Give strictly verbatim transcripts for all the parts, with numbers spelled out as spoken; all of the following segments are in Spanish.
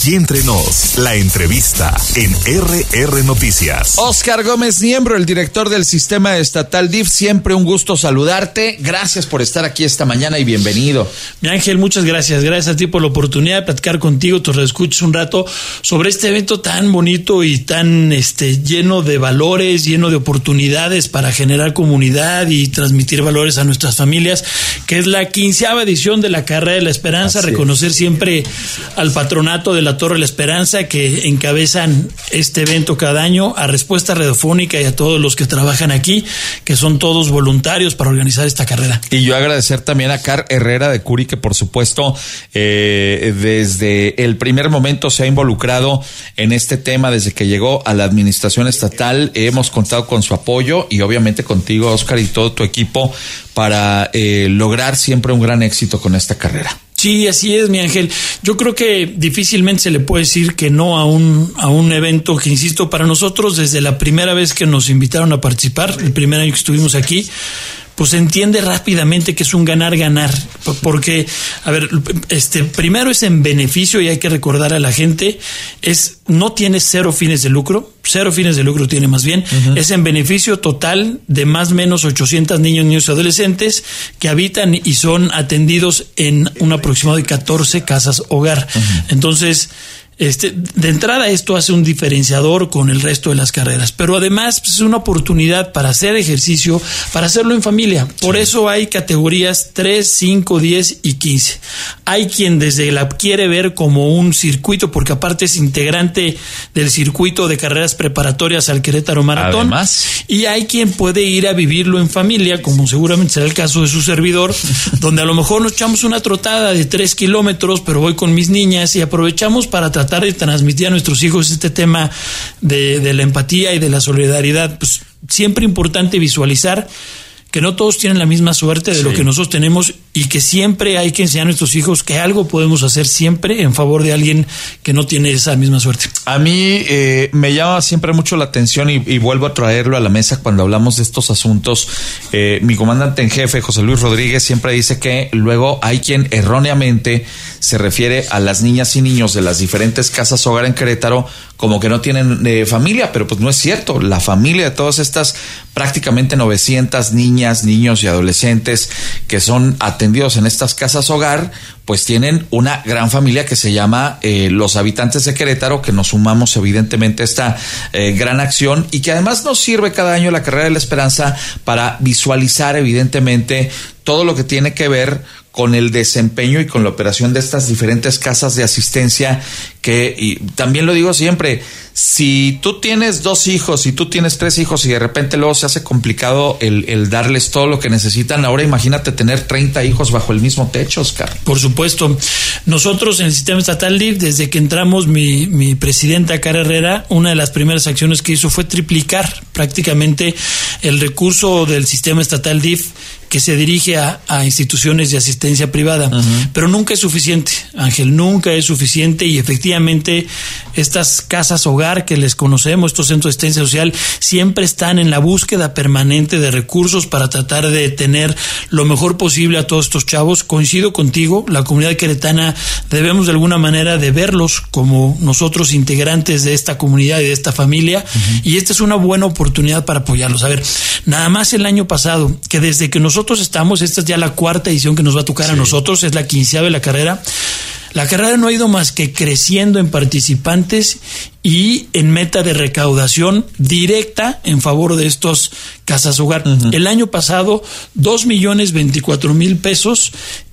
Aquí entre nos, la entrevista en R R Noticias. Óscar Gómez Niembro, el director del Sistema Estatal D I F, siempre un gusto saludarte. Gracias por estar aquí esta mañana y bienvenido. Mi Ángel, muchas gracias. Gracias a ti por la oportunidad de platicar contigo, te reescuches un rato sobre este evento tan bonito y tan este, lleno de valores, lleno de oportunidades para generar comunidad y transmitir valores a nuestras familias, que es la quinceava edición de la Carrera de la Esperanza. Así reconocer es. siempre al patronato de la Torre de la Esperanza, que encabezan este evento cada año, a Respuesta Radiofónica y a todos los que trabajan aquí, que son todos voluntarios para organizar esta carrera. Y yo agradecer también a Car Herrera de Curi, que por supuesto eh, desde el primer momento se ha involucrado en este tema desde que llegó a la administración estatal. Hemos contado con su apoyo y obviamente contigo, Óscar, y todo tu equipo para eh, lograr siempre un gran éxito con esta carrera. Sí, así es, mi Ángel. Yo creo que difícilmente se le puede decir que no a un a un evento que, insisto, para nosotros desde la primera vez que nos invitaron a participar, el primer año que estuvimos aquí, pues se entiende rápidamente que es un ganar-ganar, porque, a ver, este, primero es en beneficio, y hay que recordar a la gente, es, no tiene cero fines de lucro, cero fines de lucro tiene más bien, uh-huh. Es en beneficio total de más o menos ochocientos niños, niños y adolescentes que habitan y son atendidos en un aproximado de catorce casas hogar. Uh-huh. Entonces, Este, de entrada esto hace un diferenciador con el resto de las carreras, pero además pues, es una oportunidad para hacer ejercicio, para hacerlo en familia. Por sí. eso hay categorías tres, cinco, diez y quince. Hay quien desde la quiere ver como un circuito, porque aparte es integrante del circuito de carreras preparatorias al Querétaro Maratón. Además. Y hay quien puede ir a vivirlo en familia, como seguramente será el caso de su servidor, donde a lo mejor nos echamos una trotada de tres kilómetros, pero voy con mis niñas y aprovechamos para tratar de transmitir a nuestros hijos este tema de, de la empatía y de la solidaridad. Pues siempre importante visualizar que no todos tienen la misma suerte de sí. lo que nosotros tenemos, y que siempre hay que enseñar a nuestros hijos que algo podemos hacer siempre en favor de alguien que no tiene esa misma suerte. A mí eh, me llama siempre mucho la atención y, y vuelvo a traerlo a la mesa cuando hablamos de estos asuntos. Eh, mi comandante en jefe, José Luis Rodríguez, siempre dice que luego hay quien erróneamente se refiere a las niñas y niños de las diferentes casas hogar en Querétaro como que no tienen eh, familia, pero pues no es cierto. La familia de todas estas prácticamente novecientas niñas, niños y adolescentes que son atendidos en estas casas hogar, pues tienen una gran familia que se llama eh, los habitantes de Querétaro, que nos sumamos evidentemente a esta eh, gran acción, y que además nos sirve cada año la Carrera de la Esperanza para visualizar evidentemente todo lo que tiene que ver con el desempeño y con la operación de estas diferentes casas de asistencia, que, y también lo digo siempre, si tú tienes dos hijos, si tú tienes tres hijos y de repente luego se hace complicado el, el darles todo lo que necesitan, ahora imagínate tener treinta hijos bajo el mismo techo, Óscar. Por supuesto. Nosotros en el Sistema Estatal D I F, desde que entramos, mi, mi presidenta, Car Herrera, una de las primeras acciones que hizo fue triplicar prácticamente el recurso del Sistema Estatal D I F que se dirige a, a instituciones de asistencia privada. Uh-huh. Pero nunca es suficiente, Ángel, nunca es suficiente, y efectivamente estas casas hogar que les conocemos, estos centros de asistencia social, siempre están en la búsqueda permanente de recursos para tratar de tener lo mejor posible a todos estos chavos. Coincido contigo, la comunidad queretana debemos de alguna manera de verlos como nosotros integrantes de esta comunidad y de esta familia, uh-huh. y esta es una buena oportunidad para apoyarlos. A ver, nada más el año pasado, que desde que nosotros Nosotros estamos, esta es ya la cuarta edición que nos va a tocar sí. a nosotros, es la quinceava de la carrera. La carrera no ha ido más que creciendo en participantes y en meta de recaudación directa en favor de estos casas hogar. Uh-huh. El año pasado, dos millones veinticuatro mil pesos,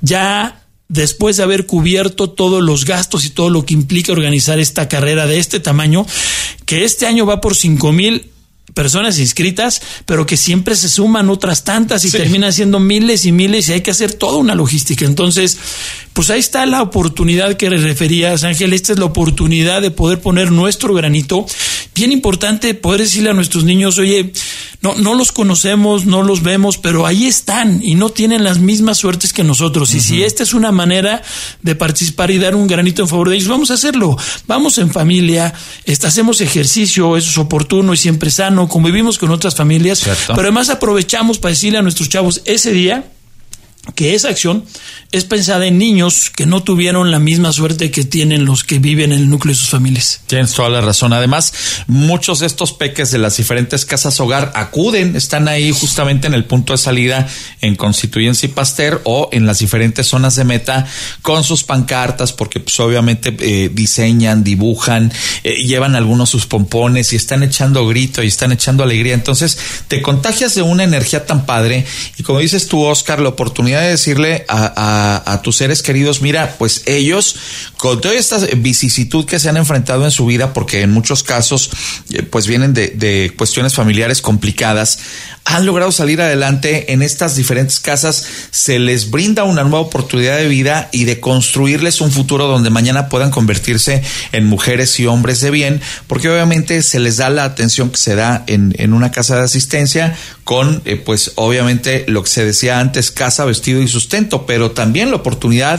ya después de haber cubierto todos los gastos y todo lo que implica organizar esta carrera de este tamaño, que este año va por cinco mil personas inscritas, pero que siempre se suman otras tantas y sí. terminan siendo miles y miles, y hay que hacer toda una logística. Entonces, pues ahí está la oportunidad que referías, Ángel. Esta es la oportunidad de poder poner nuestro granito. Bien importante poder decirle a nuestros niños, oye, no, no los conocemos, no los vemos, pero ahí están y no tienen las mismas suertes que nosotros. Uh-huh. Y si esta es una manera de participar y dar un granito en favor de ellos, vamos a hacerlo. Vamos en familia, este, hacemos ejercicio, eso es oportuno y siempre sano, convivimos con otras familias, ¿cierto? Pero además aprovechamos para decirle a nuestros chavos ese día que esa acción es pensada en niños que no tuvieron la misma suerte que tienen los que viven en el núcleo de sus familias. Tienes toda la razón. Además, muchos de estos peques de las diferentes casas hogar acuden, están ahí justamente en el punto de salida en Constituyentes y Pasteur o en las diferentes zonas de meta con sus pancartas, porque pues obviamente eh, diseñan, dibujan, eh, llevan algunos sus pompones y están echando grito y están echando alegría. Entonces, te contagias de una energía tan padre y como dices tú, Oscar, la oportunidad de decirle a, a, a tus seres queridos, mira, pues ellos con toda esta vicisitud que se han enfrentado en su vida, porque en muchos casos eh, pues vienen de, de cuestiones familiares complicadas, han logrado salir adelante en estas diferentes casas, se les brinda una nueva oportunidad de vida y de construirles un futuro donde mañana puedan convertirse en mujeres y hombres de bien, porque obviamente se les da la atención que se da en, en una casa de asistencia con, eh, pues obviamente lo que se decía antes, casa, vestido y sustento, pero también la oportunidad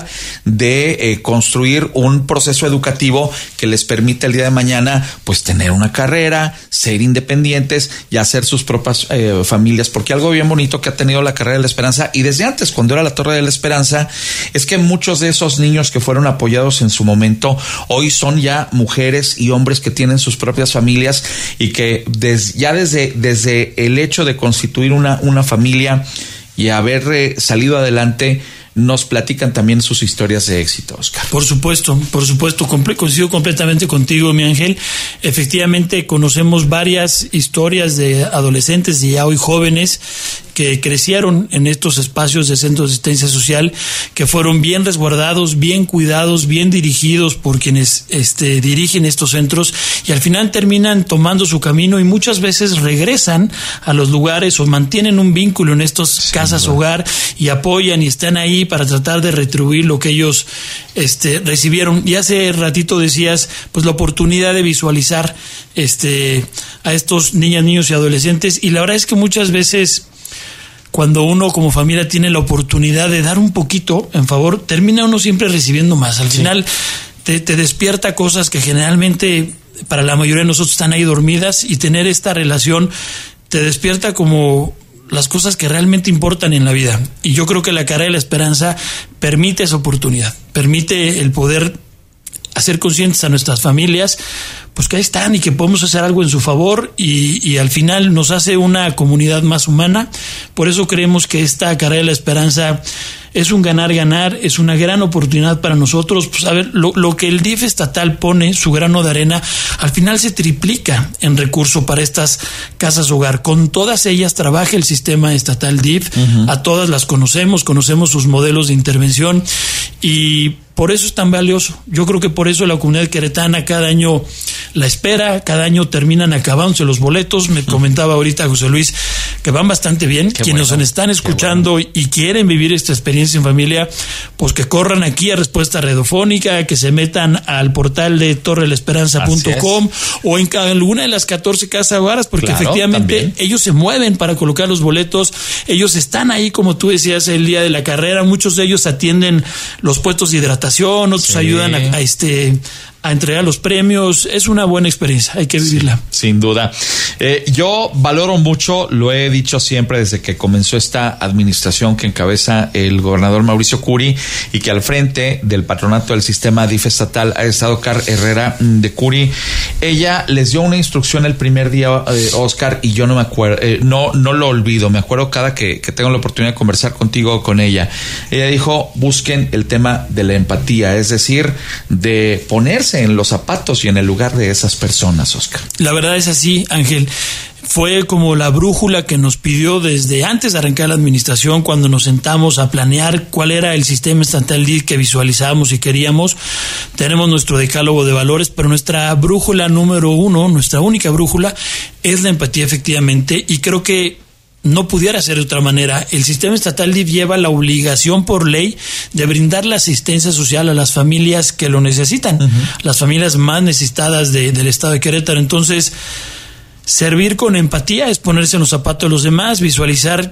de eh, construir un proceso educativo que les permita el día de mañana pues tener una carrera, ser independientes y hacer sus propias eh, familias, porque algo bien bonito que ha tenido la carrera de la Esperanza y desde antes cuando era la Torre de la Esperanza es que muchos de esos niños que fueron apoyados en su momento hoy son ya mujeres y hombres que tienen sus propias familias y que des, ya desde, desde el hecho de constituir una, una familia y haber eh, salido adelante nos platican también sus historias de éxito, Oscar. Por supuesto, por supuesto, comple- coincido completamente contigo, mi Ángel. Efectivamente, conocemos varias historias de adolescentes y ya hoy jóvenes que crecieron en estos espacios de centros de asistencia social, que fueron bien resguardados, bien cuidados, bien dirigidos por quienes este, dirigen estos centros y al final terminan tomando su camino y muchas veces regresan a los lugares o mantienen un vínculo en estas sí, casas ¿verdad? Hogar y apoyan y están ahí para tratar de retribuir lo que ellos este, recibieron. Y hace ratito decías, pues la oportunidad de visualizar este, a estos niñas, niños y adolescentes y la verdad es que muchas veces cuando uno como familia tiene la oportunidad de dar un poquito en favor, termina uno siempre recibiendo más. Al sí. final te, te despierta cosas que generalmente para la mayoría de nosotros están ahí dormidas y tener esta relación te despierta como las cosas que realmente importan en la vida. Y yo creo que la Carrera de la Esperanza permite esa oportunidad, permite el poder hacer conscientes a nuestras familias pues que ahí están y que podemos hacer algo en su favor y, y al final nos hace una comunidad más humana. Por eso creemos que esta Carrera de la Esperanza es un ganar-ganar, es una gran oportunidad para nosotros. Pues a ver, lo, lo que el D I F estatal pone, su grano de arena, al final se triplica en recurso para estas casas hogar. Con todas ellas trabaja el sistema estatal D I F, uh-huh. a todas las conocemos, conocemos sus modelos de intervención y por eso es tan valioso. Yo creo que por eso la comunidad queretana cada año la espera, cada año terminan acabándose los boletos. Me comentaba ahorita José Luis que van bastante bien. Qué Quienes bueno, nos están escuchando bueno. y quieren vivir esta experiencia en familia, pues que corran aquí a Respuesta Radiofónica, que se metan al portal de torre la esperanza punto com o en alguna de las catorce casas hogares, porque claro, efectivamente también. Ellos se mueven para colocar los boletos. Ellos están ahí, como tú decías, el día de la carrera. Muchos de ellos atienden los puestos de hidratación, otros sí. ayudan a, a este a entregar los premios. Es una buena experiencia, hay que vivirla. Sí, sin duda. Eh, yo valoro mucho, lo he dicho siempre desde que comenzó esta administración que encabeza el gobernador Mauricio Curi y que al frente del patronato del sistema D I F estatal ha estado Car Herrera de Curi. Ella les dio una instrucción el primer día, eh, Oscar, y yo no me acuerdo, eh, no, no lo olvido, me acuerdo cada que, que tengo la oportunidad de conversar contigo o con ella. Ella dijo, busquen el tema de la empatía, es decir, de ponerse en los zapatos y en el lugar de esas personas, Oscar. La verdad es así, Ángel. Fue como la brújula que nos pidió desde antes de arrancar la administración, cuando nos sentamos a planear cuál era el sistema estatal D I F que visualizábamos y queríamos. Tenemos nuestro decálogo de valores, pero nuestra brújula número uno, nuestra única brújula, es la empatía, efectivamente, y creo que no pudiera ser de otra manera. El sistema estatal D I F lleva la obligación por ley de brindar la asistencia social a las familias que lo necesitan, uh-huh. las familias más necesitadas de, del estado de Querétaro. Entonces, servir con empatía es ponerse en los zapatos de los demás, visualizar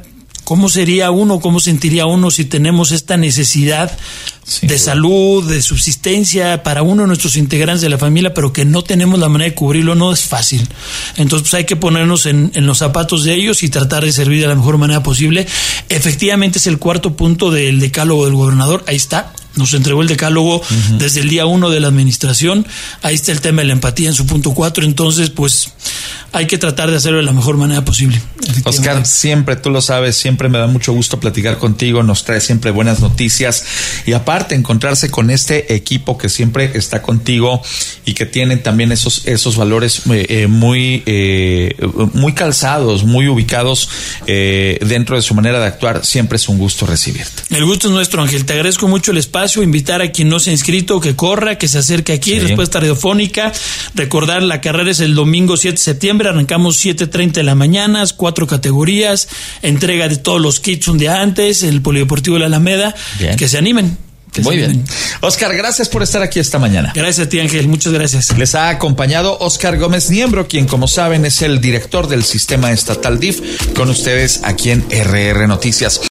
¿Cómo sería uno, cómo sentiría uno si tenemos esta necesidad sí, de salud, de subsistencia para uno de nuestros integrantes de la familia, pero que no tenemos la manera de cubrirlo? No es fácil. Entonces, pues hay que ponernos en, en los zapatos de ellos y tratar de servir de la mejor manera posible. Efectivamente, es el cuarto punto del decálogo del gobernador. Ahí está. Nos entregó el decálogo uh-huh. desde el día uno de la administración. Ahí está el tema de la empatía en su punto cuatro. Entonces, pues, hay que tratar de hacerlo de la mejor manera posible. Oscar, siempre, tú lo sabes, siempre me da mucho gusto platicar contigo. Nos trae siempre buenas noticias. Y aparte, encontrarse con este equipo que siempre está contigo y que tienen también esos, esos valores eh, muy, eh, muy calzados, muy ubicados eh, dentro de su manera de actuar. Siempre es un gusto recibirte. El gusto es nuestro, Ángel. Te agradezco mucho el espacio. Invitar a quien no se ha inscrito que corra, que se acerque aquí. Sí. Respuesta radiofónica. Recordar, la carrera es el domingo siete de septiembre. Arrancamos siete treinta de la mañana, cuatro categorías, entrega de todos los kits un día antes, el Polideportivo de la Alameda. Bien. Que se animen. Que Muy se bien. animen. Oscar, gracias por estar aquí esta mañana. Gracias a ti, Ángel. Muchas gracias. Les ha acompañado Oscar Gómez Niembro, quien, como saben, es el director del Sistema Estatal D I F, con ustedes aquí en R R Noticias.